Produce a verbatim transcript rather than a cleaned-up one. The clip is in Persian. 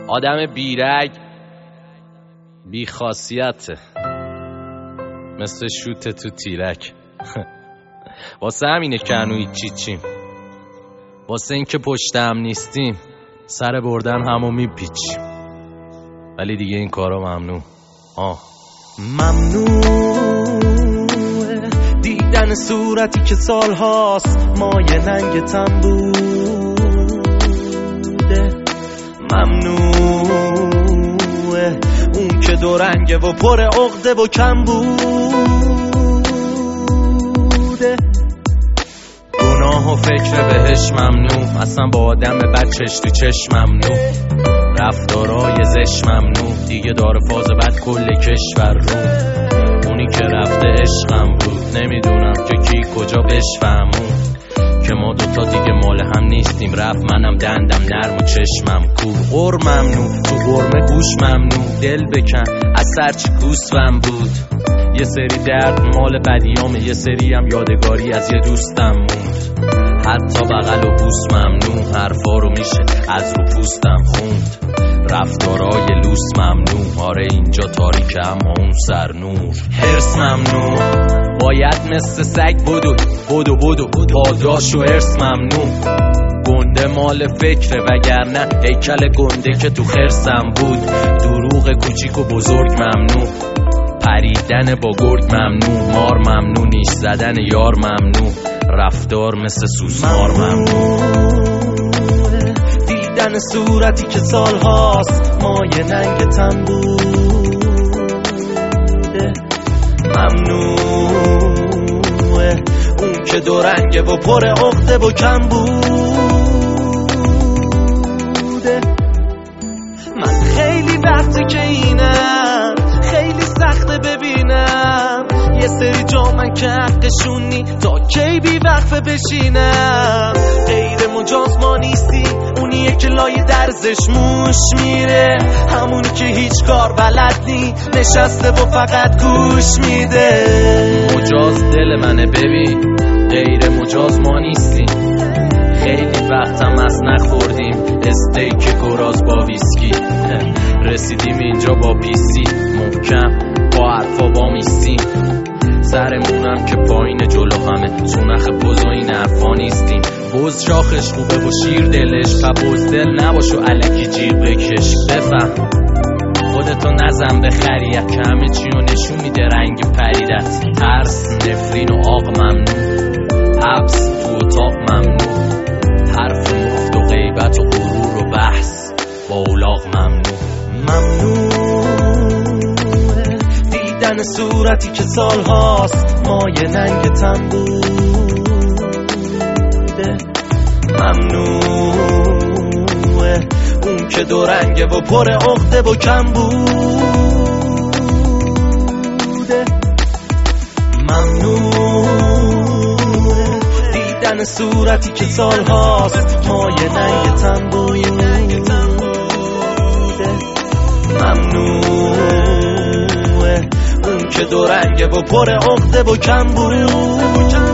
آدم بیرگ بی خاصیته، مثل شوت تو تیرک. واسه همینه که هنوز چی چیم، واسه این که پشت هم نیستیم، سر بردن همو میپیچیم. ولی دیگه این کارا ممنوع. آه ممنوعه دیدن صورتی که سالهاست مایه ننگتم بوده. ممنوعه اون که دو رنگه و پر عقده و کم بوده. گناه و فکر بهش ممنوع، اصلا با آدم بد چش تو چش ممنوع. رفتارای زش ممنوع، دیگه داره فاز بد کل کشور رو. اونی که رفته عشقم بود، نمیدونم که کی کجا بشفهمون که ما دوتا دیگه مال هم نیستیم. رفت منم دندم نرم و چشمم کور. غر ممنوع، تو غرمه گوش ممنوع. دل بکن از سرچی گوسفم بود. یه سری درد مال بدیامه، یه سری هم یادگاری از یه دوستم موند. حتی بغل و بوس ممنوع، حرفا رو میشه از رو پوستم خوند. رفتارای لوس ممنوع، آره اینجا تاریکه اما اون سر نور. حرص ممنوع، باید مثل سگ بدو بدو بدو پاداش و حرص ممنوع. گنده مال فکره وگرنه هیکل گنده که تو خرسم بود. دروغ کوچیک و بزرگ ممنوع، پریدن با گرگ ممنوع. مار ممنوع، نیش زدن یار ممنوع. رفتار مثل سوسمار ممنوع. دیدن صورتی که سالهاست مایه ننگتم بوده. ممنوعه اون که دو رنگه و پر عقده و کم بوده. من خیلی وقتی که اینم، خیلی سخته ببینم یه سری جا من که حقشونی تا کی بی وقفه بشینم. غیر مجاز ما نیستی، اونیه که لای درزش موش میره، همونی که هیچ کار بلد نی، نشسته و فقط گوش میده. مجاز دل منه ببین، غیر مجاز ما نیستیم. خیلی وقتم از نخوردیم استیک گراز با ویسکی. رسیدیم اینجا با پیسی محکم، با حرفا با میستیم. سرمونم که پایین جلو همه، تو نخ بز و این حرفا نیستیم. بز شاخش خوبه و شیر دلش، و بز دل نباش و علکی جیغ بکش. بفهم خودتو نزن به خریت که همه چی رو نشون میده رنگ پریدت. ترس، نفرین و آق ممنوع، حبس تو اتاق ممنوع. حرف مفت و غیبت و غرور و بحث با اولاغ ممنوع. ممنوعه دیدن صورتی که سالهاست مایه ننگتم بوده. ممنوعه اون که دو رنگه و پر عقده و کم بوده. ممنوعه دیدن صورتی که سالهاست مایه ننگتم بوده. ممنوعه اون که دو رنگه و پر عقده و کم بود.